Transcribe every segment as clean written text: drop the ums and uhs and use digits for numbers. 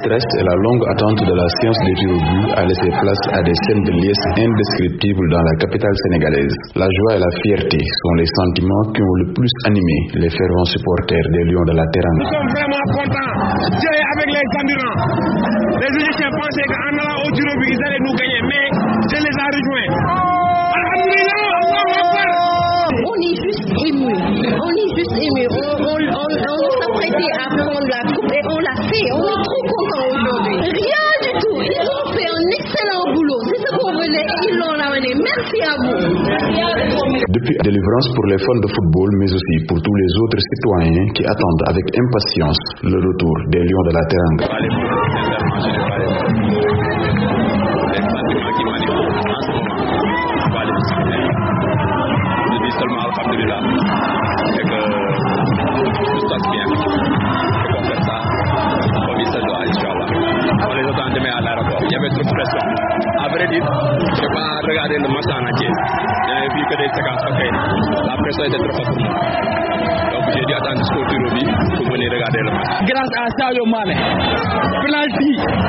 stress et la longue attente de la séance des tirs au but a laissé place à des scènes de liesse indescriptibles dans la capitale sénégalaise. La joie et la fierté sont les sentiments qui ont le plus animé les fervents supporters des Lions de la Teranga. Nous sommes vraiment contents de jouer avec les ambulants. Les Égyptiens pensaient qu'en allant au tir au but, ils allaient nous gagner, mais je les ai rejoints. On est juste émus. On s'apprêtait à prendre la coupe et on l'a fait. On est trop contents aujourd'hui. Rien du tout. Ils ont fait un excellent boulot. C'est ce qu'on voulait et ils l'ont ramené. Merci à vous. Depuis la délivrance pour les fans de football, mais aussi pour tous les autres citoyens qui attendent avec impatience le retour des Lions de la Teranga. Il y avait trop de pression. À vrai dire, je n'ai pas regardé le match en entier. J'avais vu que des séquences. La pression était trop forte pour moi. Donc j'ai dû attendre jusqu'au tir au but pour venir regarder le match. Grâce à Sadio Mané, penalty,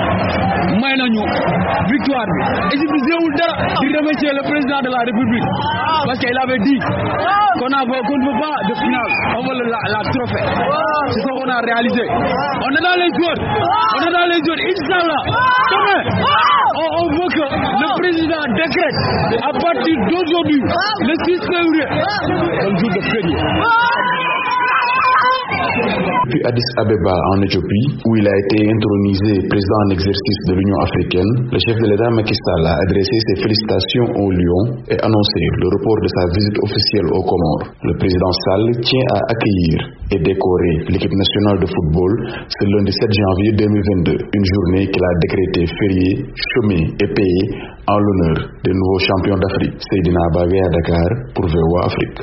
victoire. Et je voulais remercier le président de la République parce qu'il avait dit qu'on ne veut pas de finale, on veut la trophée. C'est ce qu'on a réalisé. On est dans les joueurs, Inch'Allah. On veut que le président décrète à partir d'aujourd'hui, le 6 février, comme jour de férié. Depuis Addis Abeba en Éthiopie, où il a été intronisé président en exercice de l'Union africaine, le chef de l'État Macky Sall a adressé ses félicitations aux Lions et annoncé le report de sa visite officielle aux Comores. Le président Sall tient à accueillir et décorer l'équipe nationale de football ce lundi 7 janvier 2022, une journée qu'il a décrétée fériée, chômée et payée en l'honneur des nouveaux champions d'Afrique. Seydina Bagay à Dakar pour VOA Afrique.